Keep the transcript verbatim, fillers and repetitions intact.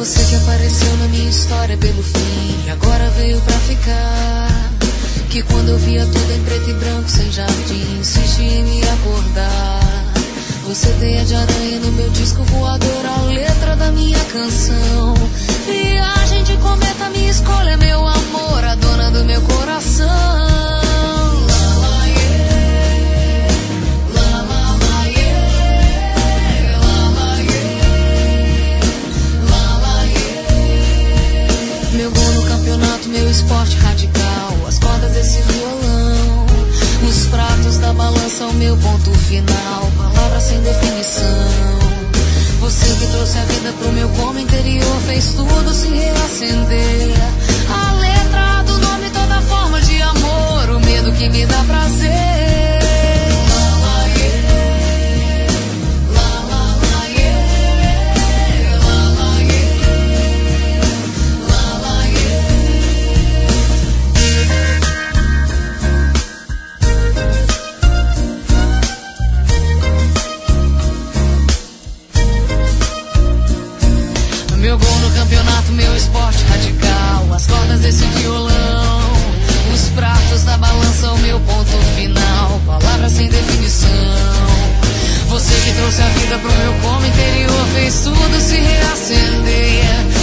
Você que apareceu na minha história pelo fim e agora veio pra ficar. Que quando eu via tudo em preto e branco sem jardim, insiste em me acordar. Você teia de aranha no meu disco voador, a letra da minha canção. Viagem de cometa, minha escolha, meu amor, a dona do meu coração. Meu gol no campeonato, meu esporte radical, as cordas desse violão, os pratos da balança, o meu ponto final, palavras sem definição. Você que trouxe a vida pro meu como interior, fez tudo se reacender. A letra do nome, toda forma de amor, o medo que me dá prazer. Meu gol no campeonato, meu esporte radical, as cordas desse violão, os pratos da balança, o meu ponto final, palavras sem definição. Você que trouxe a vida pro meu como interior, fez tudo se reacender.